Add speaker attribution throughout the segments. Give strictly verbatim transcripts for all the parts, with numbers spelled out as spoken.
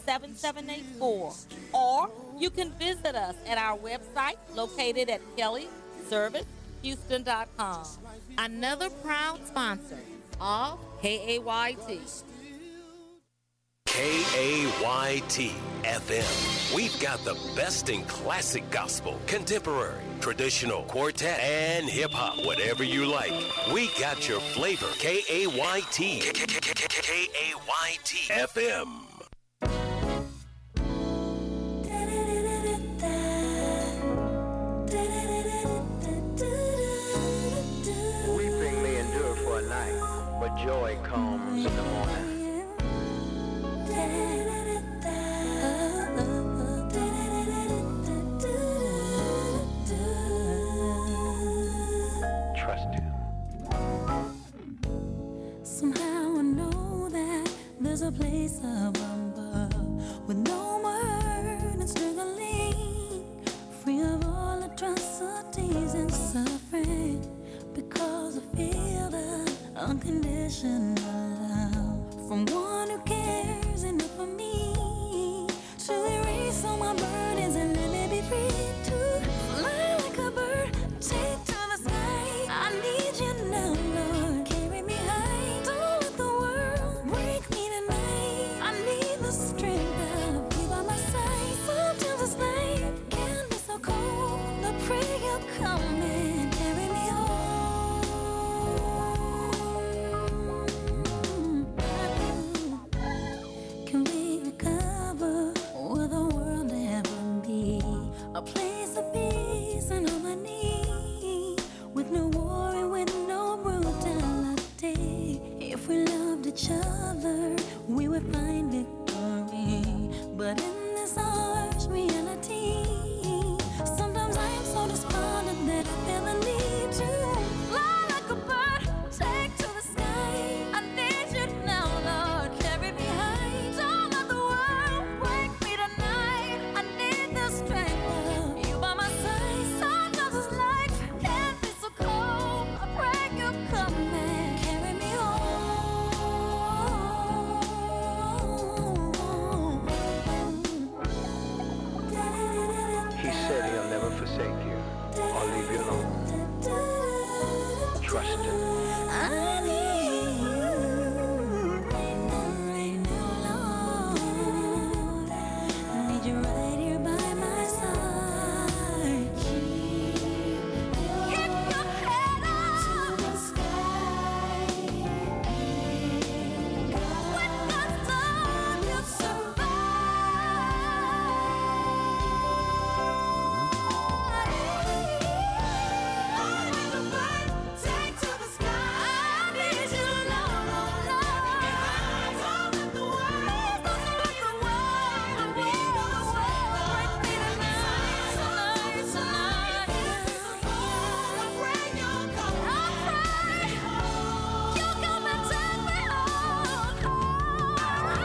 Speaker 1: seven seven eight four. Or you can visit us at our website located at kelly service houston dot com. Another proud sponsor of K A Y T.
Speaker 2: K A Y T F M. We've got the best in classic gospel, contemporary, traditional, quartet, and hip hop. Whatever you like, we got your flavor. K A Y T. K A Y T F M.
Speaker 3: Weeping may endure for a night, but joy comes in the morning. Trust him.
Speaker 4: Somehow I know that there's a place above with no more hurt and struggling, free of all atrocities and suffering, because I feel the unconditional love from one who cares enough for me to erase all my burdens and let me be free to fly like a bird, take to the sky. I need you now, Lord. Carry me high. Don't let the world break me tonight. I need the strength of you by my side. Sometimes this life can be so cold. I pray you'll come and carry me home. Can we recover? Will the world ever be a place of peace and harmony, with no war and with no brutality? If we loved each other, we would find victory. But in this harsh reality, sometimes I am so despondent that I feel the need to fly like a bird, take to the sky. I need you now, Lord. Carry me high. Don't let the world break me tonight. I need the strength of you by my side. Sometimes this life can be so cold. I pray you come and carry me home.
Speaker 3: He said he'll never forsake you or leave you alone. Trust him.
Speaker 4: I need you right now, right now, Lord. I need you right here by my side. Keep your head up to the sky. When God's done, you'll survive. Take to the sky. I need you now, Lord. Don't let the world, don't let the world, the world break me tonight, tonight, tonight. I pray you'll come. I pray you'll come and take me home.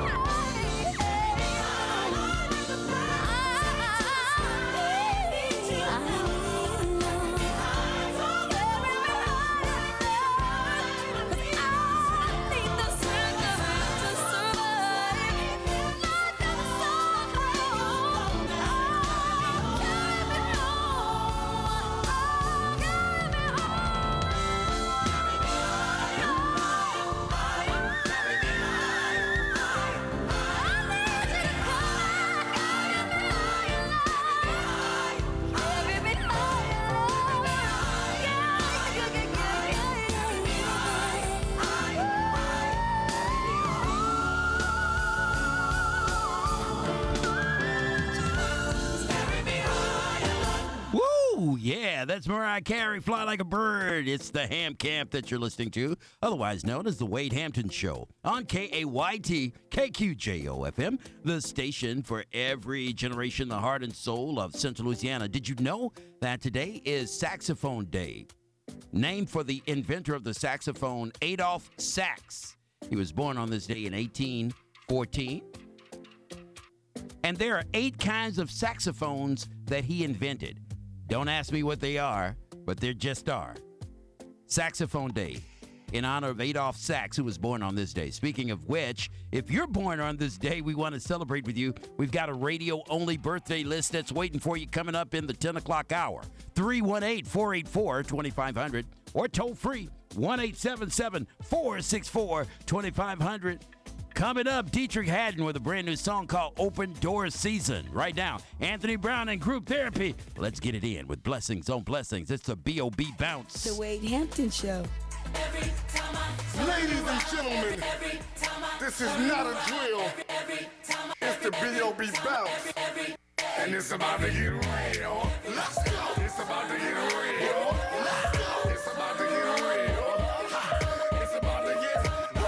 Speaker 5: Woo! Yeah, that's Mariah Carey, Fly Like a Bird. It's the Ham Camp that you're listening to, otherwise known as the Wade Hampton Show, on K A Y T, K Q J O F M, the station for every generation, the heart and soul of Central Louisiana. Did you know that today is Saxophone Day? Named for the inventor of the saxophone, Adolph Sax. He was born on this day in eighteen fourteen. And there are eight kinds of saxophones that he invented. Don't ask me what they are, but there just are. Saxophone Day. in honor of Adolph Sachs, who was born on this day. Speaking of which, if you're born on this day, we want to celebrate with you. We've got a radio-only birthday list that's waiting for you coming up in the ten o'clock hour. three one eight, four eight four, two five zero zero or toll free one eight seven seven, four six four, two five zero zero. Coming up, Dietrich Haddon with a brand new song called Open Door Season. Right now, Anthony Brown and Group Therapy. Let's get it in with Blessings on Blessings. It's the B O B Bounce.
Speaker 6: The Wade Hampton Show.
Speaker 7: Every time I
Speaker 8: Ladies and gentlemen,
Speaker 7: every time I
Speaker 8: this is not a drill.
Speaker 7: every time I
Speaker 8: It's the B O B Bounce.
Speaker 7: every
Speaker 8: And it's about to get real. Let's go. It's about to get real. Let's go. It's about to get real. It's about to get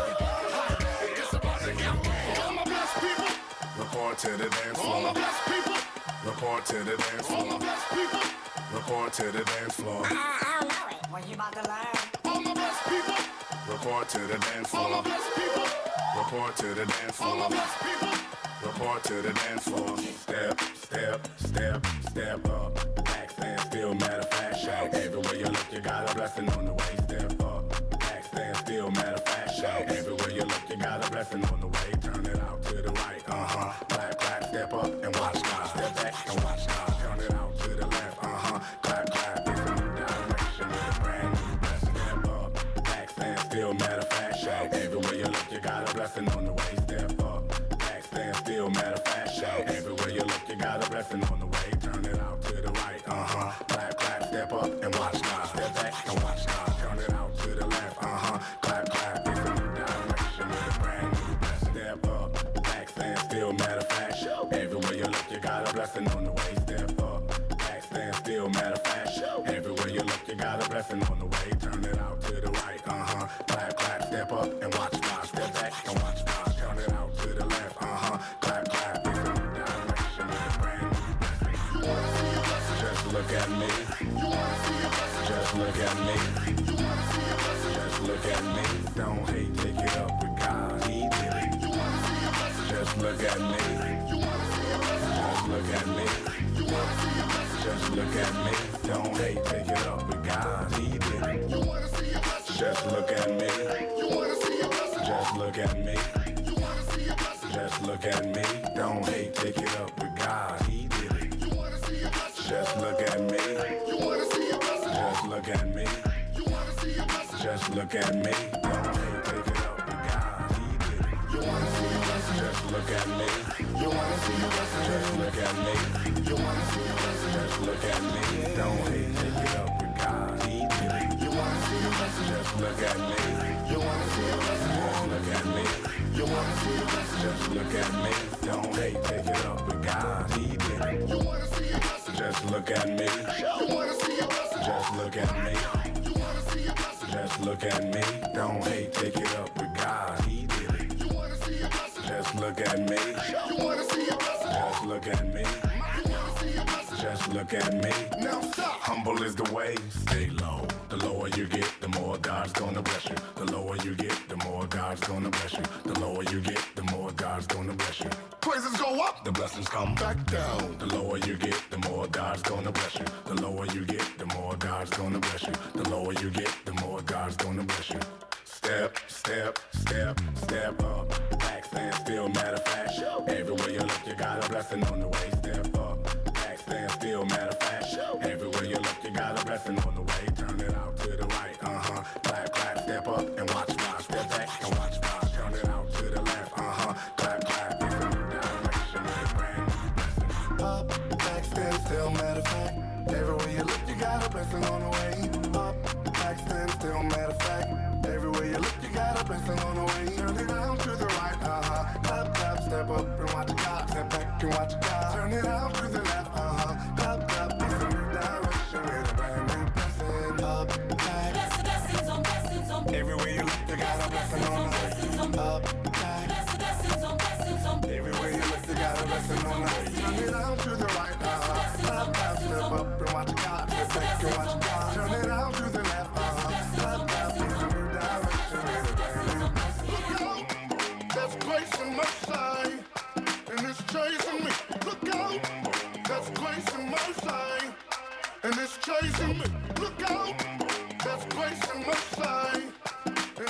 Speaker 8: It's about to get real. All my blessed people. Report to the dance floor. All my blessed people. Report to the dance floor. All my blessed people. Report to the dance floor.
Speaker 9: I, I don't know it. What you about to learn?
Speaker 8: All my blessed people. Report to the dance floor. All my blessed people. Report to the dance floor. All my blessed people. Report to the dance floor. Step, step, step, step up. Back stand still, matter of fact, shout. Everywhere you look, you got a blessing on the way. Step up. Back stand still, matter of fact, shout. Everywhere you look, you got a blessing on the way. Turn it out to the right, uh-huh. Clap, clap, step up and watch God. Step back and watch God. Turn it out to the left, uh-huh. Clap, clap, it's a new direction with a brand new blessing. Step up. Back stand still, matter of fact, shout. Everywhere you look, you got a blessing on the way. Step up. Stand still, matter of fact, shout. Everywhere you look, you got a blessing on the way. Turn it out to the right, uh-huh. Clap, clap, step up and watch God. Step back and watch God. Turn it out to the left, uh-huh. Clap, clap, it's a new direction with a brand new blessing. Step up, back, stand still, matter of fact, shout. Everywhere you look, you got a blessing on the way. Step up, back, stand still, matter of fact, shout. Everywhere you look, you got a blessing on the way. Turn it out to the right, uh-huh. Clap, clap, step up and watch God. Step back and watch God. Turn it out to the left, uh-huh. Clap, clap, it's a new direction with a brand new blessing. You wanna see a blessing? Just look at me. You wanna see a blessing? Just look at me. You wanna see a blessing? Just look at me. Don't hate, take it up with God. He did it. You wanna see a blessing? Just look at me. You wanna see a blessing? Just look at me. You wanna see a blessing? Just look at me. Don't hate, take it up with God. He did it. You wanna see a blessing? Just look at me. You wanna see a blessing? Just look at me. You wanna see a blessing? Just look at me. Don't hate, take it up with God. He did it. You wanna see a blessing? Just look at me. You wanna see a blessing? Just look at me. You wanna see a blessing? Just look at me. Don't hate, take it up with God. He did it. You wanna see a blessing? Just look at me. You wanna see a blessing? Just look at me. You wanna see a blessing? Just look at me. Don't hate, take it up with God. He did it. You wanna see a blessing? Just look at me. You wanna see a blessing? Just look at me. You wanna see a blessing? Just look at me. Don't hate, take it up with God. He did it. You wanna see a blessing? Just look at me. You wanna see a blessing? Just look at me. You wanna see a blessing? Just look at me. Don't hate, take it up with God. He did it. You wanna see a blessing? Just look at me. You wanna see a blessing? Just look at me. You wanna see a blessing? Just look at me. Now stop. Humble is the way. Stay low. The lower you get, the more God's gonna bless you. The lower you get, the more God's gonna bless you. The lower you get, the more God's gonna bless you. Praises go up, the blessings come back down. The lower you get, the more God's gonna bless you. The lower you get, the more God's gonna bless you. The lower you get, the more God's gonna bless you. Step, step, step, step up. Back, stand still, matter of fact. Everywhere you look, you got a blessing on the way. Step up. Back, stand still, matter of fact. Everywhere you look, you got a blessing on the way. Turn it out to the right, uh-huh. Clap, clap, step up and watch God. Step back and watch God. Turn it out to the left, uh-huh. Clap, clap, it's a new direction with a brand new blessing. Up, back, stand still, matter of fact. Everywhere you look, you got a blessing on the way. Up, back, stand still, matter of fact. Everywhere you look, you got a blessing on the way. Turn it out to the right, uh-huh. Clap, clap, step up and watch God. Step back and watch God. Turn it out to the left, uh-huh. Clap, clap, it's a new direction with a brand new blessing. Up, back.
Speaker 7: blessings on blessings on
Speaker 8: Everywhere you look, you got a blessing on the way. Up, back.
Speaker 7: blessings on blessings on
Speaker 8: Everywhere you look, you got a blessing on the way. Turn it out to the right, uh-huh. Clap, clap, step up and watch God. Step back and watch God. Turn it out to the left, uh-huh. Clap, clap, it's a new direction with a brand new blessing. Look out, that's grace and mercy, and it's chasing me. Look out, that's grace and mercy, and it's chasing me. Look out, that's grace and mercy,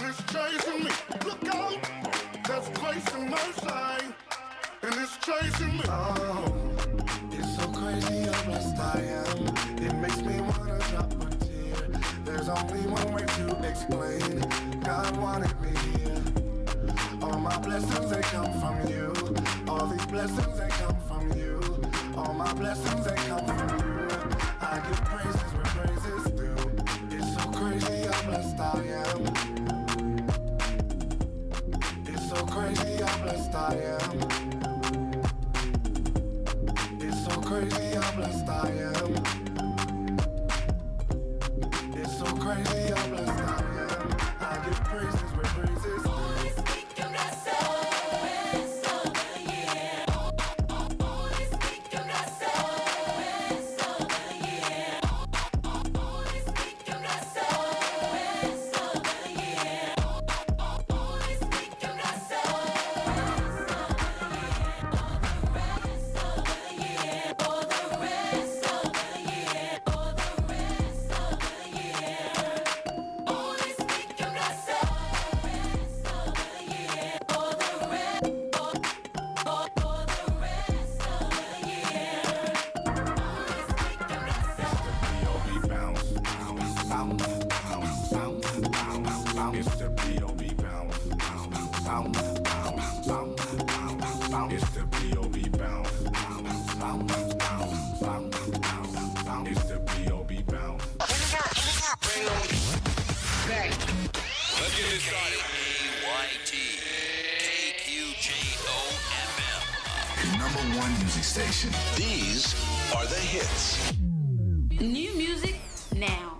Speaker 8: blessings they come from you. All my blessings they come from you. I give praises where praises due. It's so crazy how blessed I am. It's so crazy how blessed I am. It's so crazy how blessed I am. It's so crazy how blessed I am. I give praises where praises due.
Speaker 6: These are the hits.
Speaker 10: New music now.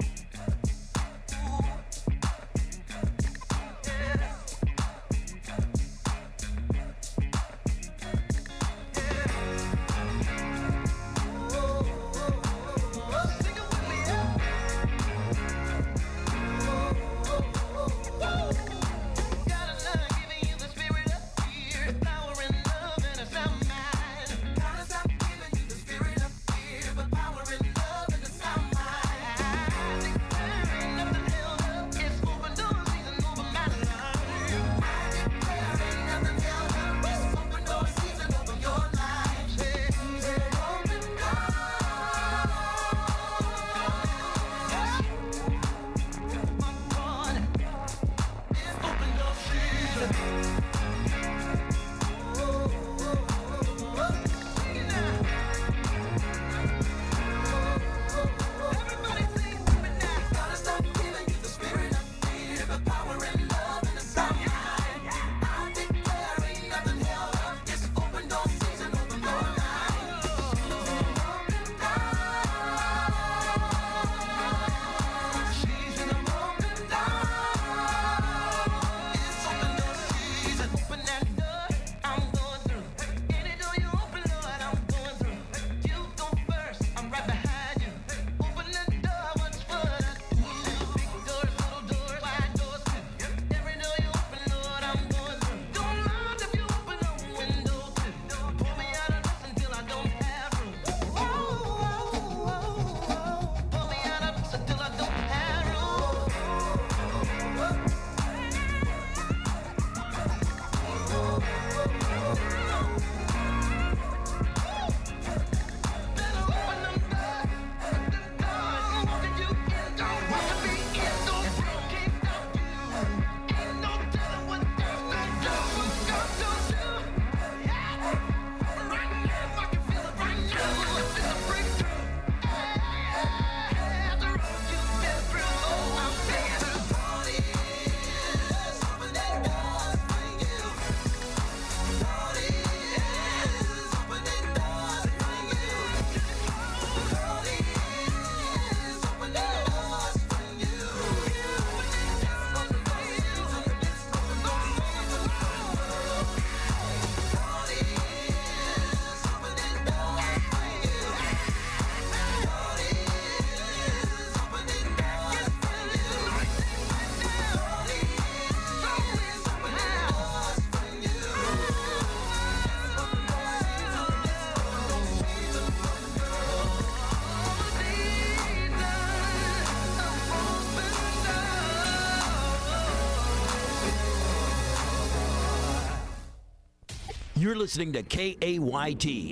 Speaker 5: You're listening to K A Y T